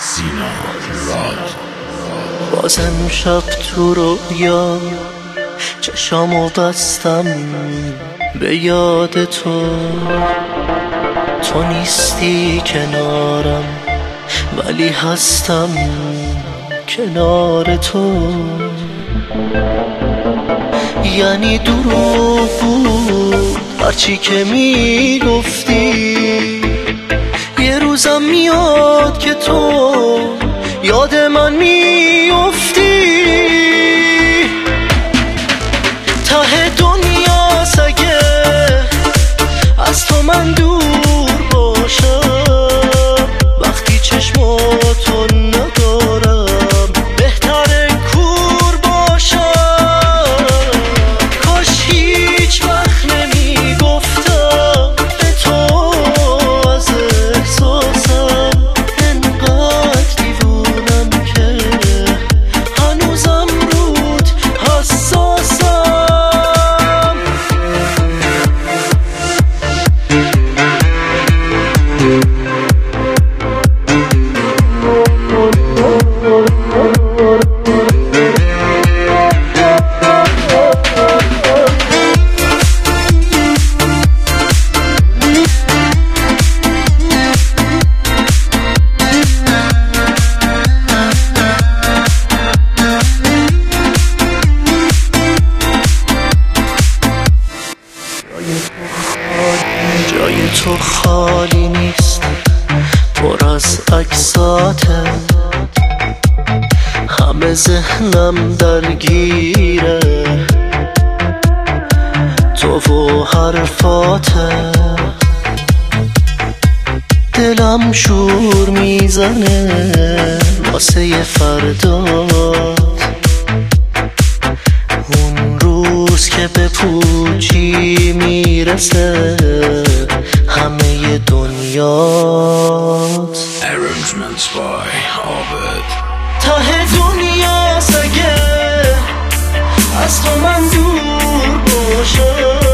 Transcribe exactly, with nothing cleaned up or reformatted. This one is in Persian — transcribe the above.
سینا راد. بازم شب تو رویا چشامو بستم به یاد تو، تو نیستی کنارم ولی هستم کنار تو. یعنی دروغ بود هرچی که میگفتی، یه روزم میاد که تو یاد من میافتی. ته دنیا سگه از تو من دور باشم، وقتی چشماتو ندارم بهتره کور باشم. کاش هیچ وقت نمیگفتم به تو از احساسم، انقدر دیوونم که هنوزم رود حساسم. جای تو خالی نیست، پر از عکساته، همه ذهنم درگیره تو و حرفاته. دلم شور میزنه واسه فردات، اون روز که به پوچی میرسه همه دنیات. Arrangements by Abed. ته دنیا سگه از تو من دور باشم،